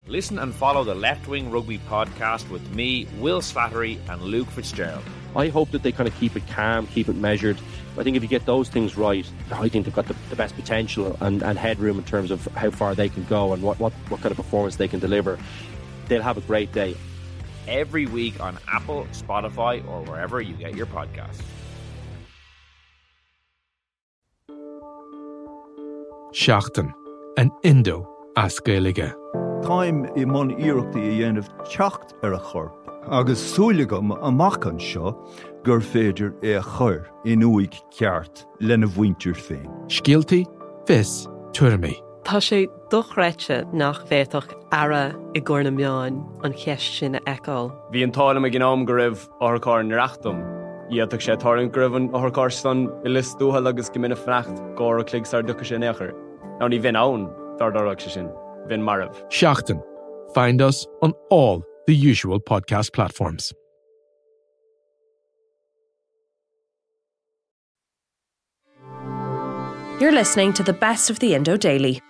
Listen and follow the Left Wing Rugby podcast with me, Will Slattery, and Luke Fitzgerald. I hope that they kind of keep it calm, keep it measured. I think if you get those things right, I think they've got the best potential and headroom in terms of how far they can go and what kind of performance they can deliver. They'll have a great day. Every week on Apple, Spotify, or wherever you get your podcasts. Seachtain, an Indo as Gaeilge. Táim I mon iarachtaí a dhéanamh teacht ar a chorp, agus súlagam amach an seo gur féidir é a chur in uig ceart lena bhaintir féin. Scialtaí, fis, tuirmí. Tá sé dochreite nach bhéadach ara I gcóna meáin an cheist sin a eáil. Bhí an tálam a gnám go raibh orchár na reachtam. Iadach sé tálan go raibh an orchár stan I lis dúhal agus go minic freacht góir a clig sar ducha sé nechar. Ná ní bhín ann dardarach sé sin. Vin Marav. Seachtain. Find us on all the usual podcast platforms. You're listening to the best of the Indo Daily.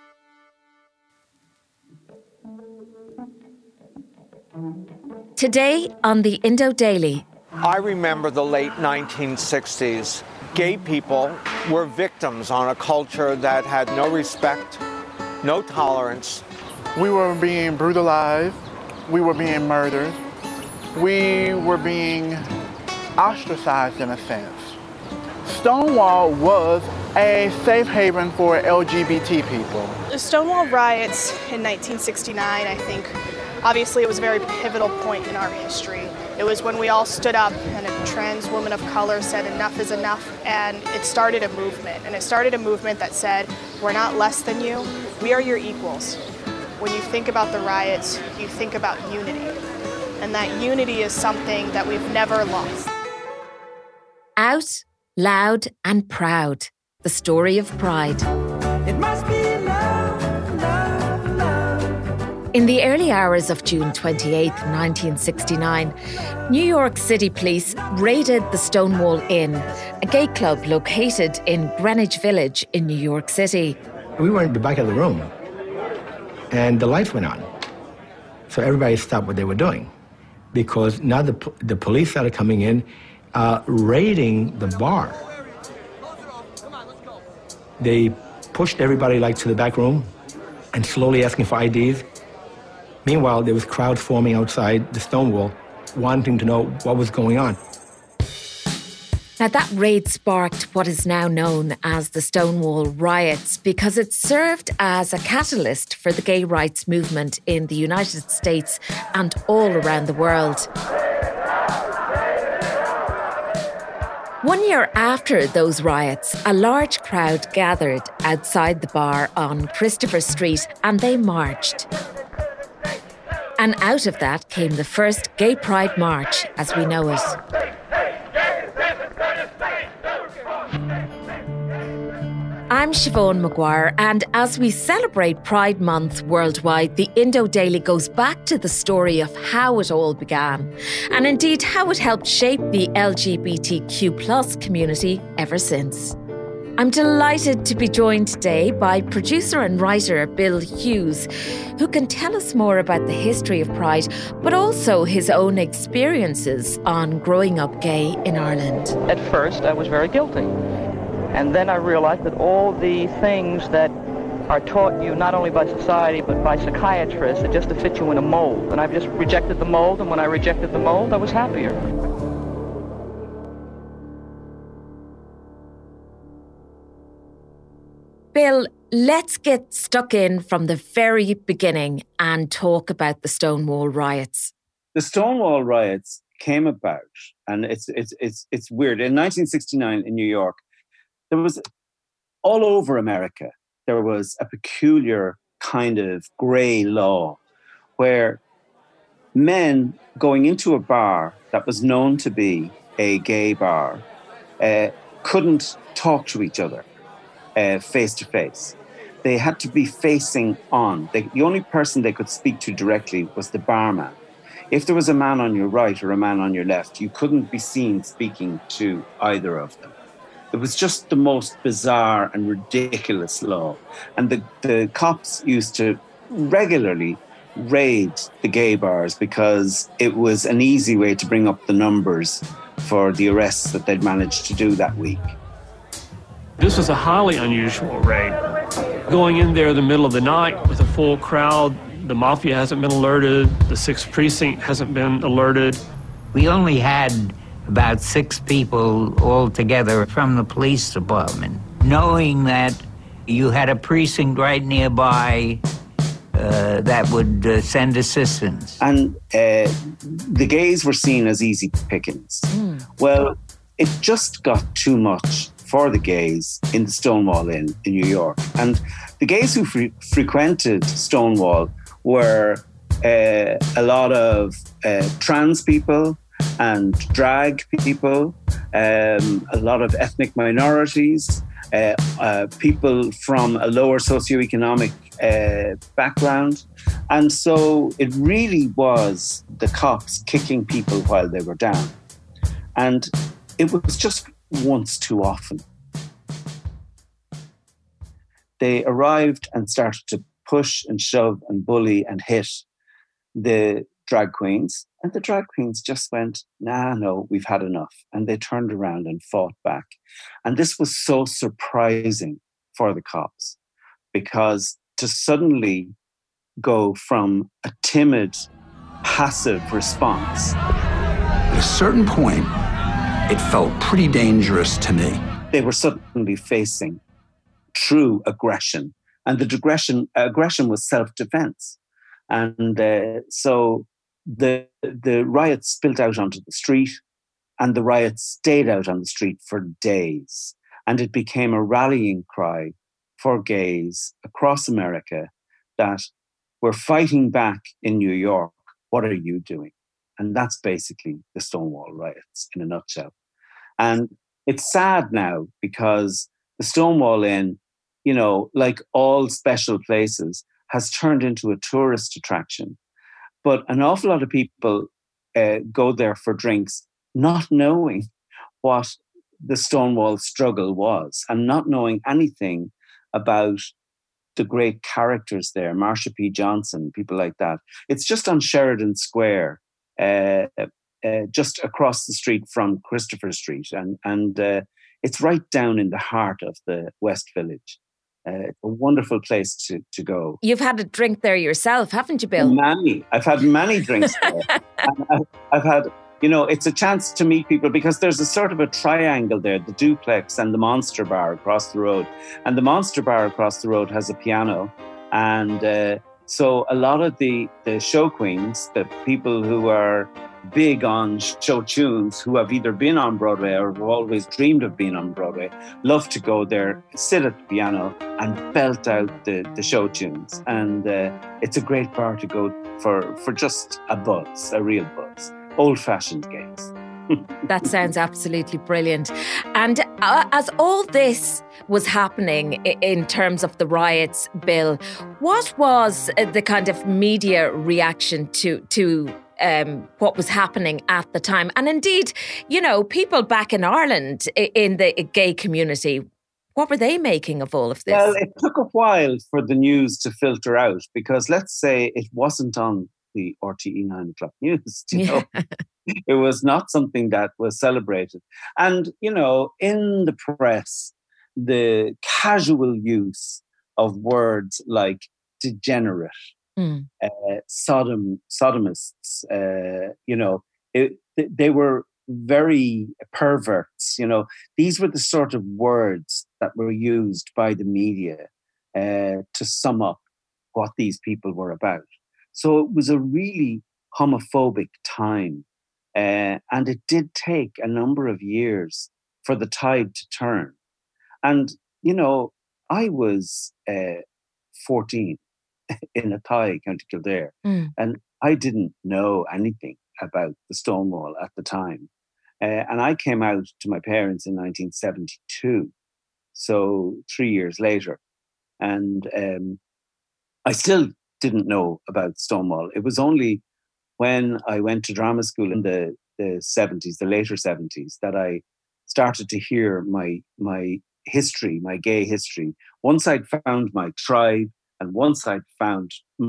Today on the Indo Daily. I remember the late 1960s. Gay people were victims on a culture that had no respect, no tolerance. We were being brutalized. We were being murdered. We were being ostracized in a sense. Stonewall was a safe haven for LGBT people. The Stonewall riots in 1969, I think, obviously it was a very pivotal point in our history. It was when we all stood up and a trans woman of color said enough is enough, and it started a movement. And it started a movement that said, we're not less than you, we are your equals. When you think about the riots, you think about unity. And that unity is something that we've never lost. Out, loud and proud. The story of pride. It must be love, love, love. In the early hours of June 28, 1969, New York City police raided the Stonewall Inn, a gay club located in Greenwich Village in New York City. We were in the back of the room, and the lights went on. So everybody stopped what they were doing, because now the police started coming in, raiding the bar. They pushed everybody to the back room and slowly asking for IDs. Meanwhile, there was crowds forming outside the Stonewall, wanting to know what was going on. Now, that raid sparked what is now known as the Stonewall riots because it served as a catalyst for the gay rights movement in the United States and all around the world. 1 year after those riots, a large crowd gathered outside the bar on Christopher Street and they marched. And out of that came the first Gay Pride March as we know it. I'm Siobhan Maguire, and as we celebrate Pride Month worldwide, the Indo Daily goes back to the story of how it all began, and indeed how it helped shape the LGBTQ+ community ever since. I'm delighted to be joined today by producer and writer Bill Hughes, who can tell us more about the history of Pride, but also his own experiences on growing up gay in Ireland. At first, I was very guilty. And then I realized that all the things that are taught you not only by society but by psychiatrists are just to fit you in a mold. And I've just rejected the mold, and when I rejected the mold, I was happier. Bill, let's get stuck in from the very beginning and talk about the Stonewall riots. The Stonewall riots came about, and it's weird. In 1969 in New York, there was, all over America, there was a peculiar kind of grey law where men going into a bar that was known to be a gay bar couldn't talk to each other face to face. They had to be facing on. The only person they could speak to directly was the barman. If there was a man on your right or a man on your left, you couldn't be seen speaking to either of them. It was just the most bizarre and ridiculous law. And the cops used to regularly raid the gay bars because it was an easy way to bring up the numbers for the arrests that they'd managed to do that week. This was a highly unusual raid. Going in there in the middle of the night with a full crowd, the mafia hasn't been alerted, the 6th precinct hasn't been alerted. We only had about 6 people altogether from the police department. Knowing that you had a precinct right nearby that would send assistance. And the gays were seen as easy pickings. Well, it just got too much for the gays in the Stonewall Inn in New York. And the gays who frequented Stonewall were a lot of trans people and drag people, a lot of ethnic minorities, people from a lower socioeconomic background. And so it really was the cops kicking people while they were down. And it was just once too often. They arrived and started to push and shove and bully and hit the drag queens. And the drag queens just went, no, we've had enough. And they turned around and fought back. And this was so surprising for the cops, because to suddenly go from a timid, passive response. At a certain point, it felt pretty dangerous to me. They were suddenly facing true aggression. And the aggression was self-defense. And so the riots spilled out onto the street, and the riots stayed out on the street for days. And it became a rallying cry for gays across America that we're fighting back in New York. What are you doing? And that's basically the Stonewall riots in a nutshell. And it's sad now because the Stonewall Inn, you know, like all special places, has turned into a tourist attraction. But an awful lot of people go there for drinks, not knowing what the Stonewall struggle was and not knowing anything about the great characters there, Marsha P. Johnson, people like that. It's just on Sheridan Square, just across the street from Christopher Street. And it's right down in the heart of the West Village. It's a wonderful place to go. You've had a drink there yourself, haven't you, Bill? Many. I've had many drinks there. I've had, you know, it's a chance to meet people because there's a sort of a triangle there, the Duplex and the Monster Bar across the road. And the Monster Bar across the road has a piano. And so a lot of the show queens, the people who are big on show tunes, who have either been on Broadway or have always dreamed of being on Broadway, love to go there, sit at the piano and belt out the show tunes. And it's a great bar to go for just a buzz, a real buzz. Old-fashioned gays. That sounds absolutely brilliant. And as all this was happening in terms of the riots, Bill, what was the kind of media reaction to what was happening at the time? And indeed, you know, people back in Ireland in the gay community, what were they making of all of this? Well, it took a while for the news to filter out because let's say it wasn't on the RTE 9 o'clock news, you know. It was not something that was celebrated. And, you know, in the press, the casual use of words like degenerate, sodomists, you know, they were very perverts, you know. These were the sort of words that were used by the media to sum up what these people were about. So it was a really homophobic time. And it did take a number of years for the tide to turn. And, you know, I was 14 in Athy, County Kildare, and I didn't know anything about the Stonewall at the time. And I came out to my parents in 1972, so 3 years later. And I still didn't know about Stonewall. It was only when I went to drama school in the 70s, the later 70s, that I started to hear my history, my gay history. Once I'd found my tribe and once I'd found my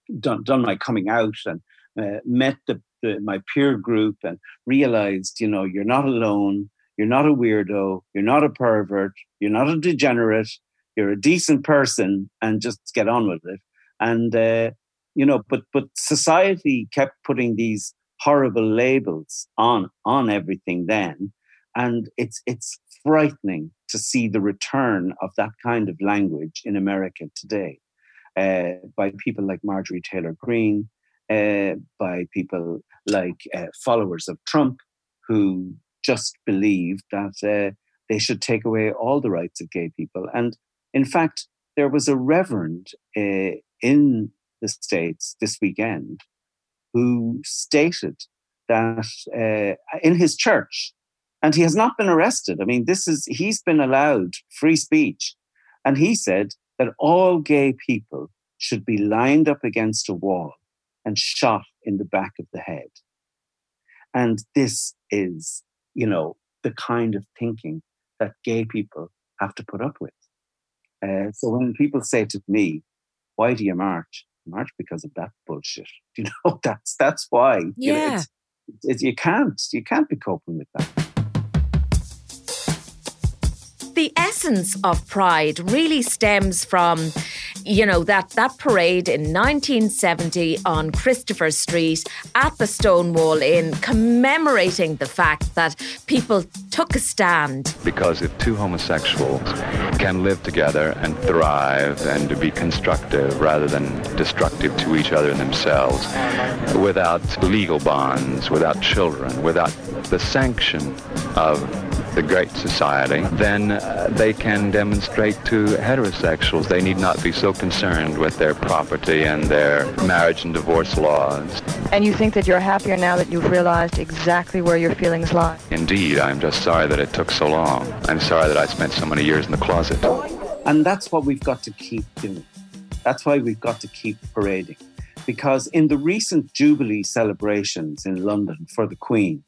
done my coming out and met my peer group and realized, you're not alone, you're not a weirdo, you're not a pervert, you're not a degenerate, you're a decent person, and just get on with it. And, but society kept putting these horrible labels on everything then. And it's frightening to see the return of that kind of language in America today by people like Marjorie Taylor Greene, by people like followers of Trump, who just believe that they should take away all the rights of gay people. And in fact, there was a reverend in the States this weekend who stated that in his church, and he has not been arrested. I mean, he's been allowed free speech. And he said that all gay people should be lined up against a wall and shot in the back of the head. And this is, the kind of thinking that gay people have to put up with. So when people say to me, why do you march? March because of that bullshit. That's why. Yeah. You can't be coping with that. The essence of Pride really stems from, that parade in 1970 on Christopher Street at the Stonewall Inn, commemorating the fact that people took a stand. Because if two homosexuals can live together and thrive and to be constructive rather than destructive to each other and themselves, without legal bonds, without children, without the sanction of the great society, then they can demonstrate to heterosexuals they need not be so concerned with their property and their marriage and divorce laws. And you think that you're happier now that you've realized exactly where your feelings lie? Indeed, I'm just sorry that it took so long. I'm sorry that I spent so many years in the closet. And that's what we've got to keep doing. That's why we've got to keep parading. Because in the recent Jubilee celebrations in London for the Queen,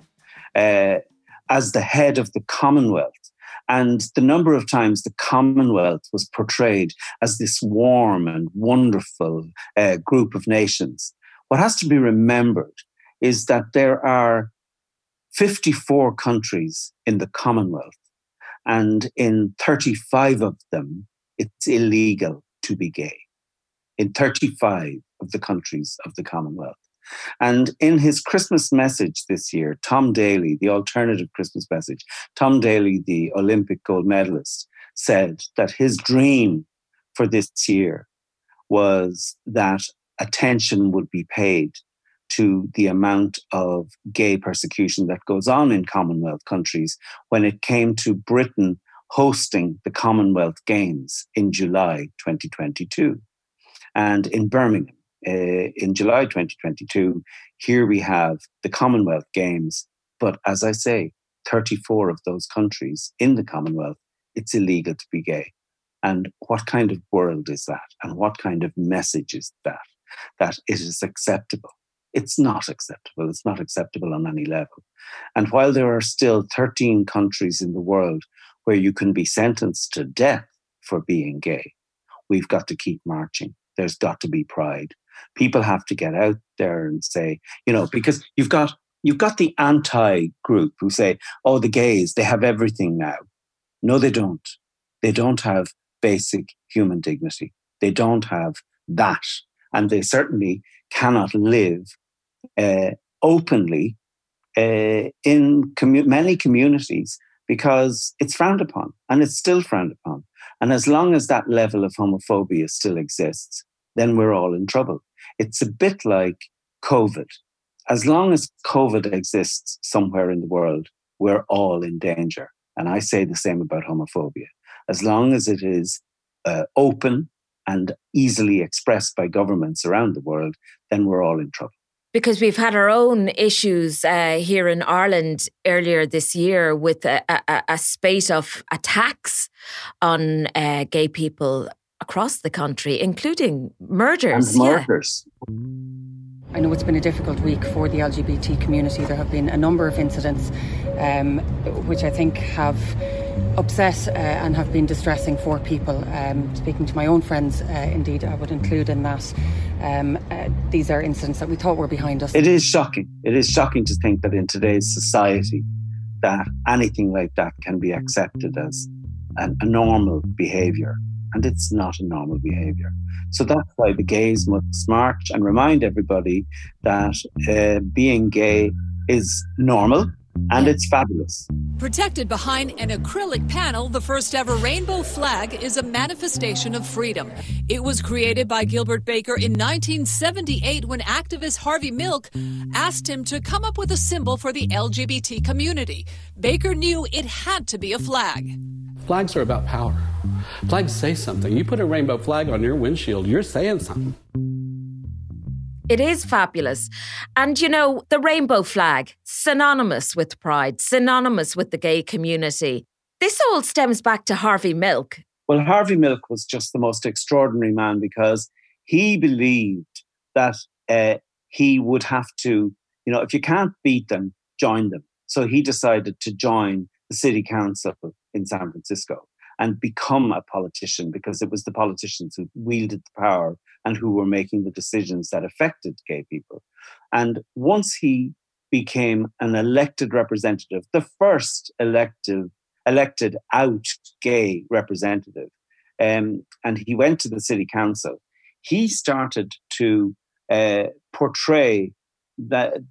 as the head of the Commonwealth, and the number of times the Commonwealth was portrayed as this warm and wonderful group of nations. What has to be remembered is that there are 54 countries in the Commonwealth, and in 35 of them, it's illegal to be gay. In 35 of the countries of the Commonwealth. And in his Christmas message this year, Tom Daley, the alternative Christmas message, Tom Daley, the Olympic gold medalist, said that his dream for this year was that attention would be paid to the amount of gay persecution that goes on in Commonwealth countries when it came to Britain hosting the Commonwealth Games in July 2022. And in Birmingham, in July 2022, here we have the Commonwealth Games. But as I say, 34 of those countries in the Commonwealth, it's illegal to be gay. And what kind of world is that? And what kind of message is that? That it is acceptable. It's not acceptable. It's not acceptable on any level. And while there are still 13 countries in the world where you can be sentenced to death for being gay, we've got to keep marching. There's got to be pride. People have to get out there and say, because you've got the anti-group who say, oh, the gays, they have everything now. No, they don't. They don't have basic human dignity. They don't have that. And they certainly cannot live openly in many communities because it's frowned upon, and it's still frowned upon. And as long as that level of homophobia still exists, then we're all in trouble. It's a bit like COVID. As long as COVID exists somewhere in the world, we're all in danger. And I say the same about homophobia. As long as it is open and easily expressed by governments around the world, then we're all in trouble. Because we've had our own issues here in Ireland earlier this year with a spate of attacks on gay people across the country, including murders. And murders. Yeah. I know it's been a difficult week for the LGBT community. There have been a number of incidents which I think have upset and have been distressing for people. Speaking to my own friends, indeed, I would include in that. These are incidents that we thought were behind us. It is shocking. It is shocking to think that in today's society that anything like that can be accepted as a normal behaviour. And it's not a normal behaviour. So that's why the gays must march and remind everybody that being gay is normal and it's fabulous. Protected behind an acrylic panel, the first ever rainbow flag is a manifestation of freedom. It was created by Gilbert Baker in 1978 when activist Harvey Milk asked him to come up with a symbol for the LGBT community. Baker knew it had to be a flag. Flags are about power. Flags say something. You put a rainbow flag on your windshield, you're saying something. It is fabulous. And, you know, the rainbow flag, synonymous with pride, synonymous with the gay community. This all stems back to Harvey Milk. Well, Harvey Milk was just the most extraordinary man because he believed that he would have to, you know, if you can't beat them, join them. So he decided to join the city council in San Francisco and become a politician because it was the politicians who wielded the power and who were making the decisions that affected gay people. And once he became an elected representative, the first elected out gay representative, and he went to the city council, he started to portray that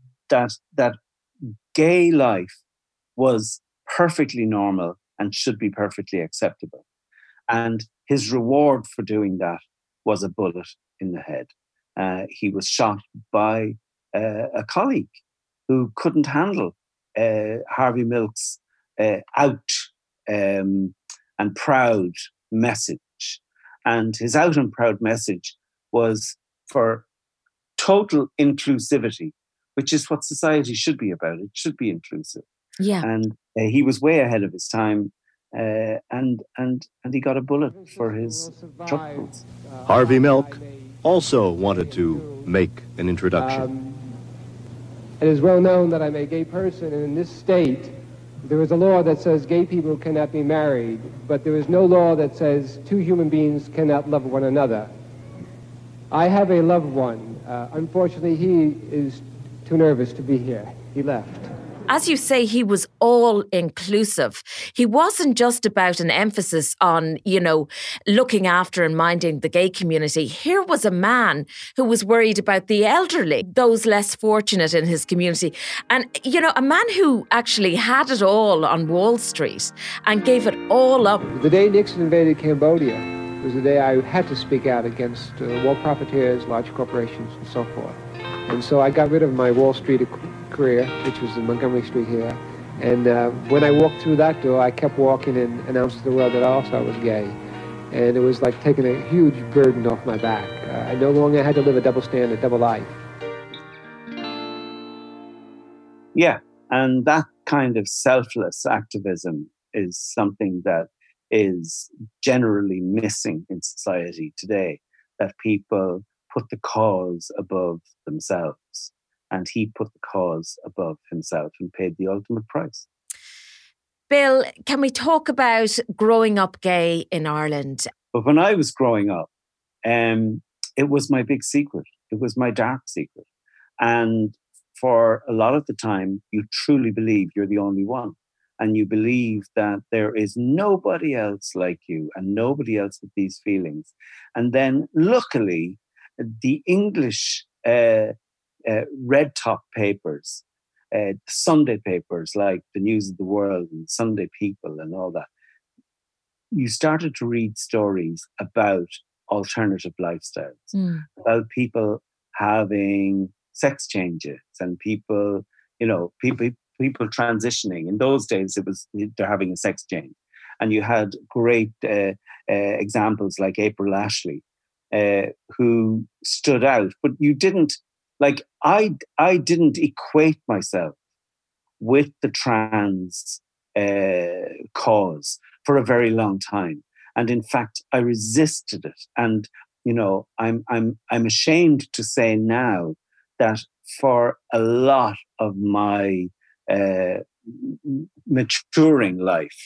gay life was perfectly normal and should be perfectly acceptable. And his reward for doing that was a bullet in the head. He was shot by a colleague who couldn't handle Harvey Milk's out and proud message. And his out and proud message was for total inclusivity, which is what society should be about. It should be inclusive. Yeah. And he was way ahead of his time, and he got a bullet for his troubles. Harvey Milk also wanted to make an introduction. It is well known that I'm a gay person, and in this state, there is a law that says gay people cannot be married, but there is no law that says two human beings cannot love one another. I have a loved one. Unfortunately, he is too nervous to be here. He left. As you say, he was all inclusive. He wasn't just about an emphasis on, you know, looking after and minding the gay community. Here was a man who was worried about the elderly, those less fortunate in his community. And, you know, a man who actually had it all on Wall Street and gave it all up. The day Nixon invaded Cambodia was the day I had to speak out against war profiteers, large corporations, and so forth. And so I got rid of my Wall Street career, which was in Montgomery Street here. And when I walked through that door, I kept walking and announced to the world that I also was gay. And it was like taking a huge burden off my back. I no longer had to live a double standard, double life. Yeah, and that kind of selfless activism is something that is generally missing in society today, that people put the cause above themselves. And he put the cause above himself and paid the ultimate price. Bill, can we talk about growing up gay in Ireland? But when I was growing up, it was my big secret. It was my dark secret. And for a lot of the time, you truly believe you're the only one. And you believe that there is nobody else like you and nobody else with these feelings. And then luckily, the English red top papers, Sunday papers like the News of the World and Sunday People and all that, you started to read stories about alternative lifestyles, about people having sex changes and people, you know, people transitioning. In those days, it was they're having a sex change. And you had great examples like April Ashley, who stood out, but you didn't, like, I didn't equate myself with the trans cause for a very long time. And in fact, I resisted it. And, you know, I'm ashamed to say now that for a lot of my maturing life,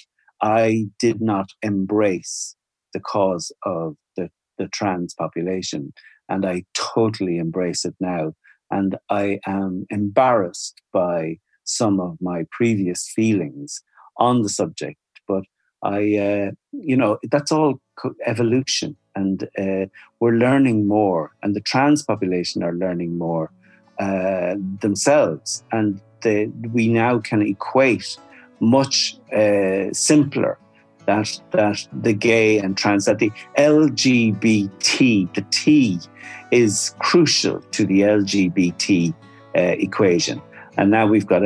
I did not embrace the cause of the trans population, and I totally embrace it now. And I am embarrassed by some of my previous feelings on the subject, but that's all evolution, and we're learning more, and the trans population are learning more themselves, and we now can equate much simpler that the gay and trans, that the LGBT, the T is crucial to the LGBT equation. And now we've got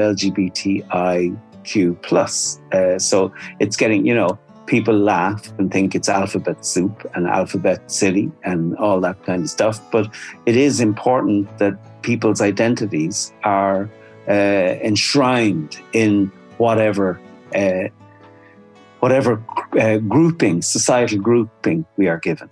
LGBTIQ+. So it's getting, people laugh and think it's alphabet soup and alphabet city and all that kind of stuff. But it is important that people's identities are enshrined in whatever grouping, societal grouping we are given.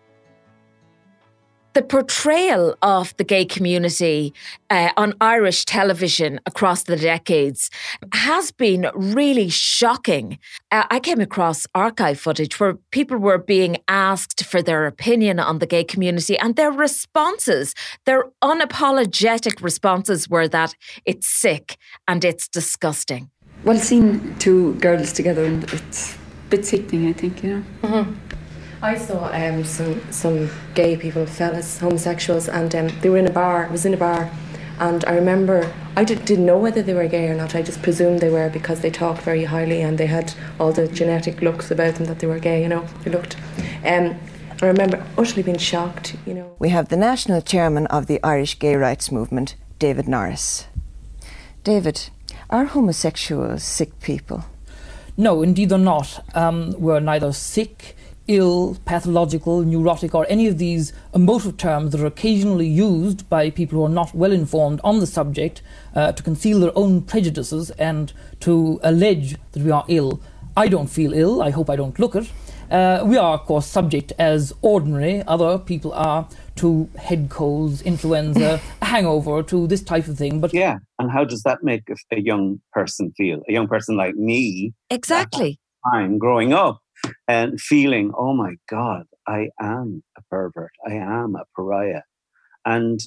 The portrayal of the gay community on Irish television across the decades has been really shocking. I came across archive footage where people were being asked for their opinion on the gay community, and their responses, their unapologetic responses, were that it's sick and it's disgusting. Well, seeing two girls together, and it's a bit sickening, I think, Mm-hmm. I saw some gay people, fellas, homosexuals, and they were in a bar. I was in a bar, and I remember I didn't know whether they were gay or not. I just presumed they were because they talked very highly and they had all the genetic looks about them that they were gay. They looked. I remember utterly being shocked. We have the national chairman of the Irish gay rights movement, David Norris. David, are homosexuals sick people? No, indeed they're not. We're neither sick, ill, pathological, neurotic, or any of these emotive terms that are occasionally used by people who are not well informed on the subject to conceal their own prejudices and to allege that we are ill. I don't feel ill. I hope I don't look it. We are, of course, subject as ordinary other people are to head colds, influenza, a hangover, to this type of thing. But yeah, and how does that make a young person feel? A young person like me, exactly. I'm growing up and feeling, oh my God, I am a pervert. I am a pariah. And,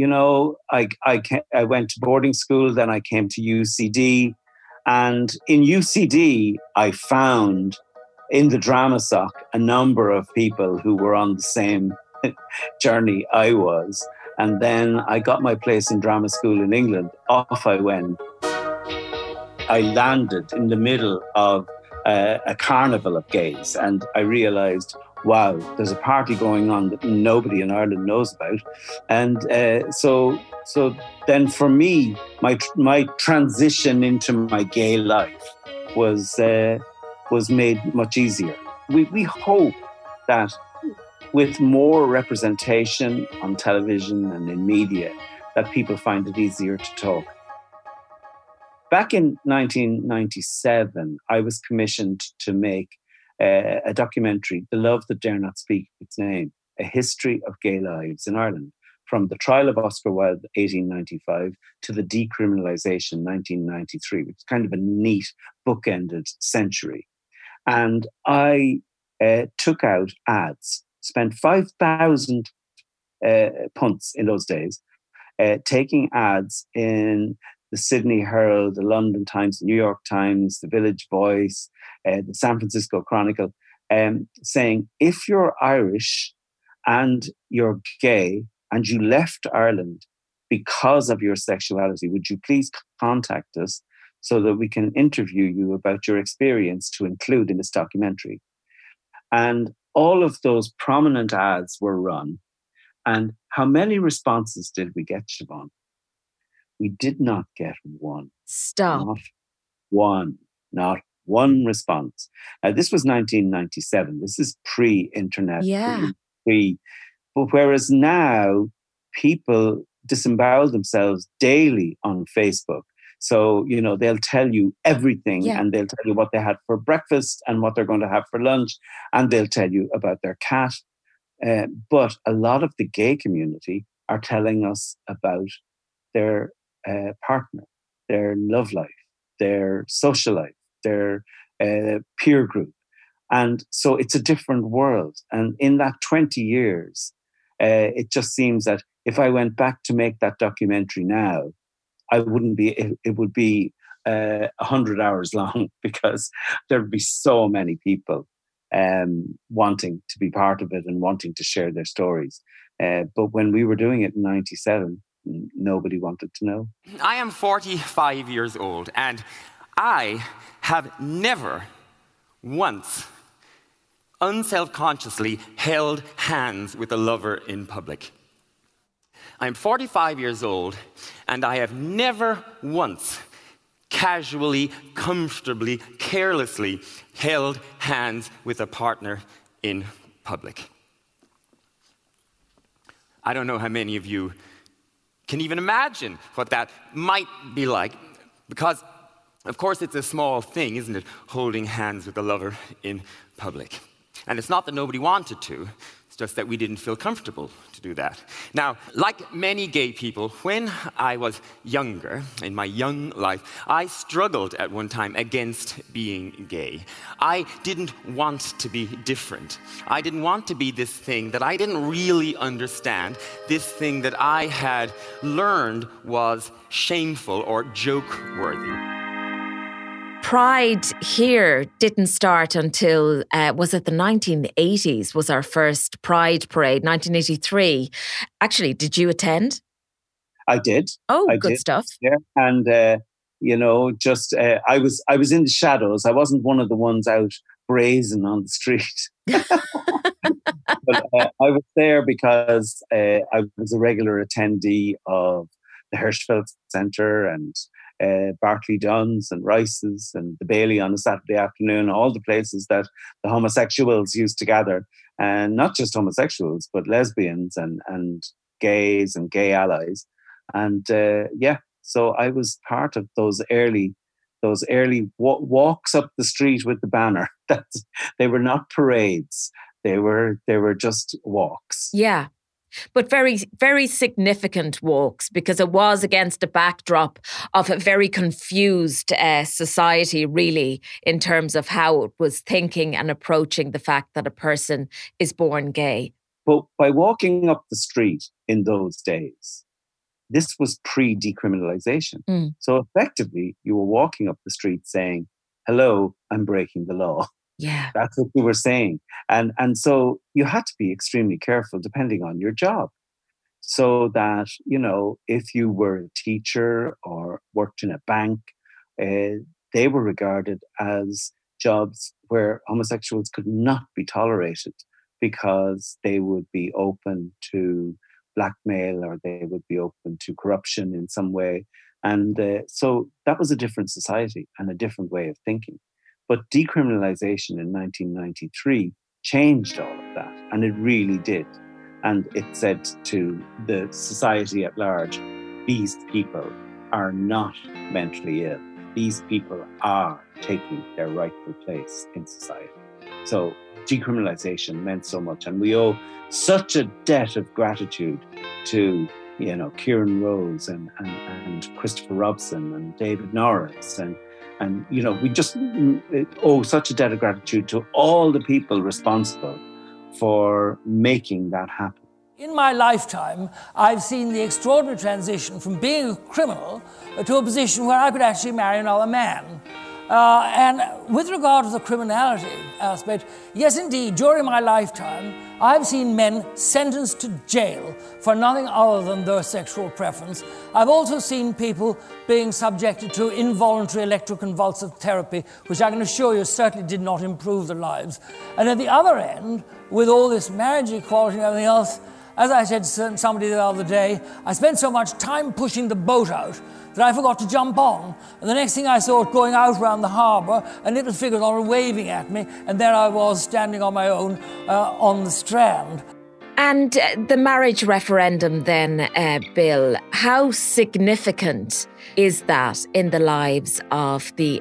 I went to boarding school, then I came to UCD. And in UCD, I found in the drama soc a number of people who were on the same journey I was. And then I got my place in drama school in England. Off I went. I landed in the middle of a carnival of gays, and I realised, wow, there's a party going on that nobody in Ireland knows about. And so then for me, my transition into my gay life was made much easier. We hope that with more representation on television and in media, that people find it easier to talk. Back in 1997, I was commissioned to make a documentary, The Love That Dare Not Speak Its Name, a history of gay lives in Ireland, from the trial of Oscar Wilde, 1895, to the decriminalisation, 1993, which is kind of a neat, bookended century. And I took out ads, spent 5,000 punts in those days, taking ads in the Sydney Herald, the London Times, the New York Times, the Village Voice, the San Francisco Chronicle, saying, if you're Irish and you're gay and you left Ireland because of your sexuality, would you please contact us so that we can interview you about your experience to include in this documentary? And all of those prominent ads were run. And how many responses did we get, Siobhan? We did not get one. Stop. Not one response. Now, this was 1997. This is pre-internet. Yeah. But whereas now people disembowel themselves daily on Facebook. So, they'll tell you everything, and they'll tell you what they had for breakfast and what they're going to have for lunch, and they'll tell you about their cat. But a lot of the gay community are telling us about their partner, their love life, their social life, their peer group. And so it's a different world. And in that 20 years, it just seems that if I went back to make that documentary now, I wouldn't be, it would be 100 hours long, because there'd be so many people wanting to be part of it and wanting to share their stories. But when we were doing it in 97, nobody wanted to know. I am 45 years old, and I have never once unselfconsciously held hands with a lover in public. I'm 45 years old, and I have never once casually, comfortably, carelessly held hands with a partner in public. I don't know how many of you can even imagine what that might be like, because, of course, it's a small thing, isn't it, holding hands with a lover in public. And it's not that nobody wanted to, it's just that we didn't feel comfortable to do that. Now, like many gay people, when I was younger, in my young life, I struggled at one time against being gay. I didn't want to be different. I didn't want to be this thing that I didn't really understand, this thing that I had learned was shameful or joke-worthy. Pride here didn't start until, was it the 1980s was our first Pride parade, 1983. Actually, did you attend? I did. Oh, I good did. stuff. Yeah, and I was in the shadows. I wasn't one of the ones out brazen on the street. But I was there because I was a regular attendee of the Hirschfeld Centre and Barclay Dunn's and Rice's and the Bailey on a Saturday afternoon, all the places that the homosexuals used to gather, and not just homosexuals, but lesbians and gays and gay allies. And so I was part of those early walks up the street with the banner. They were not parades; they were just walks. Yeah. But very, very significant walks, because it was against a backdrop of a very confused society, really, in terms of how it was thinking and approaching the fact that a person is born gay. But by walking up the street in those days, this was pre-decriminalization. Mm. So effectively, you were walking up the street saying, hello, I'm breaking the law. Yeah. That's what you were saying. And so you had to be extremely careful depending on your job. So that, if you were a teacher or worked in a bank, they were regarded as jobs where homosexuals could not be tolerated, because they would be open to blackmail or they would be open to corruption in some way. And so that was a different society and a different way of thinking. But decriminalization in 1993 changed all of that, and it really did. And it said to the society at large, these people are not mentally ill. These people are taking their rightful place in society. So decriminalization meant so much, and we owe such a debt of gratitude to Kieran Rose and Christopher Robson and David Norris and we just owe such a debt of gratitude to all the people responsible for making that happen. In my lifetime, I've seen the extraordinary transition from being a criminal to a position where I could actually marry another man. And with regard to the criminality aspect, yes, indeed, during my lifetime, I've seen men sentenced to jail for nothing other than their sexual preference. I've also seen people being subjected to involuntary electroconvulsive therapy, which I can assure you certainly did not improve their lives. And at the other end, with all this marriage equality and everything else, as I said to somebody the other day, I spent so much time pushing the boat out that I forgot to jump on. And the next thing I saw it going out around the harbour, and little figures all waving at me, and there I was standing on my own on the strand. And the marriage referendum then, Bill, how significant is that in the lives of the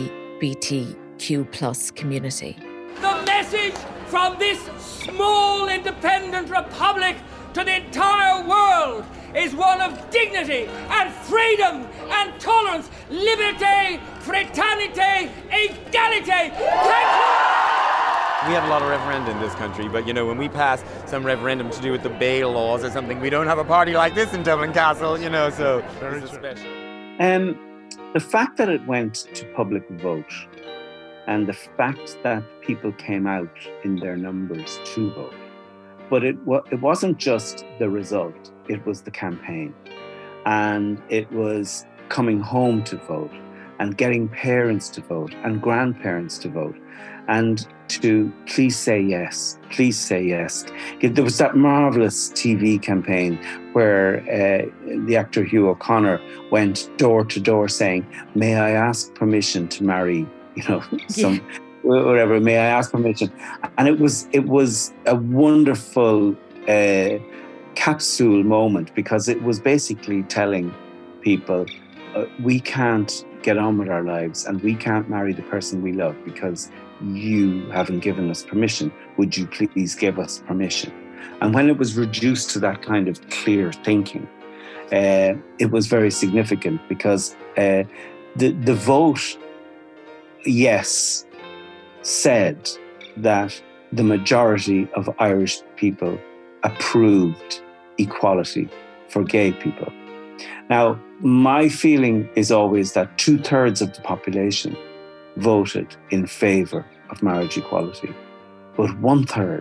LGBTQ plus community? The message from this small independent republic to the entire world is one of dignity and freedom and tolerance, liberté, fraternité, égalité. Thank you! We have a lot of referenda in this country, but when we pass some referendum to do with the bail laws or something, we don't have a party like this in Dublin Castle, so this is special. The fact that it went to public vote and the fact that people came out in their numbers to vote, but it wasn't just the result, it was the campaign. And it was coming home to vote and getting parents to vote and grandparents to vote and to please say yes, please say yes. There was that marvellous TV campaign where the actor Hugh O'Connor went door to door saying, may I ask permission to marry, whatever, may I ask permission? And it was a wonderful capsule moment, because it was basically telling people we can't get on with our lives and we can't marry the person we love because you haven't given us permission. Would you please give us permission? And when it was reduced to that kind of clear thinking, it was very significant, because the vote, yes, said that the majority of Irish people approved equality for gay people. Now, my feeling is always that 2/3 of the population voted in favour of marriage equality, but 1/3,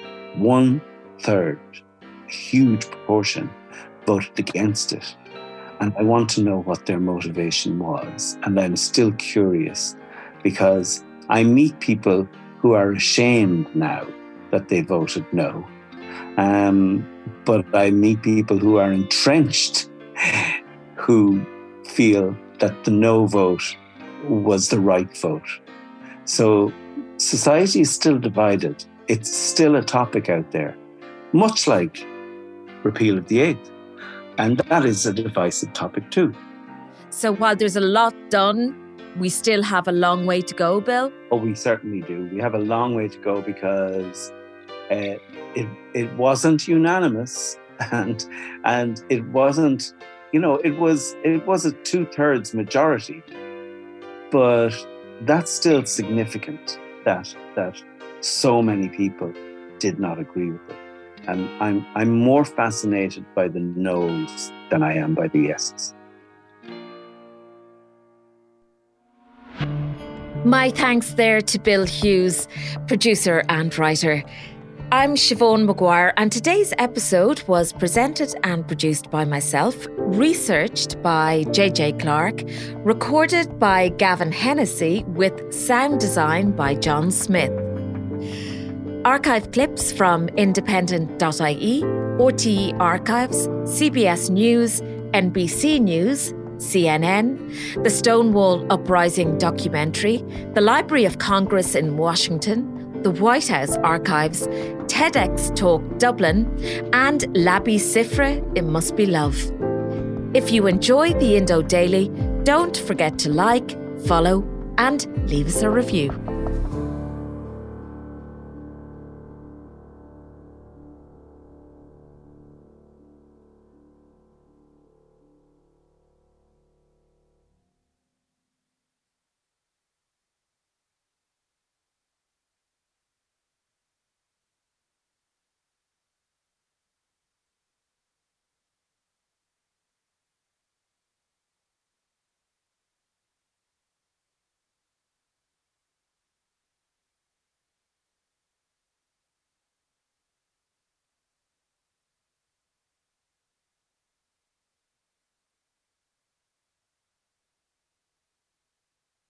a huge proportion, voted against it. And I want to know what their motivation was. And I'm still curious, because I meet people who are ashamed now that they voted no. But I meet people who are entrenched, who feel that the no vote was the right vote. So society is still divided. It's still a topic out there, much like repeal of the Eighth. And that is a divisive topic too. So while there's a lot done, we still have a long way to go, Bill? Oh, we certainly do. We have a long way to go, because it wasn't unanimous, and it wasn't, it was a 2/3 majority, but that's still significant that so many people did not agree with it. And I'm more fascinated by the no's than I am by the yeses. My thanks there to Bill Hughes, producer and writer. I'm Siobhan Maguire, and today's episode was presented and produced by myself, researched by JJ Clark, recorded by Gavin Hennessy, with sound design by John Smith. Archive clips from independent.ie, RTE Archives, CBS News, NBC News, CNN, the Stonewall Uprising documentary, the Library of Congress in Washington, the White House Archives, TEDx Talk Dublin, and Labi Sifra, It Must Be Love. If you enjoy the Indo Daily, don't forget to like, follow, and leave us a review.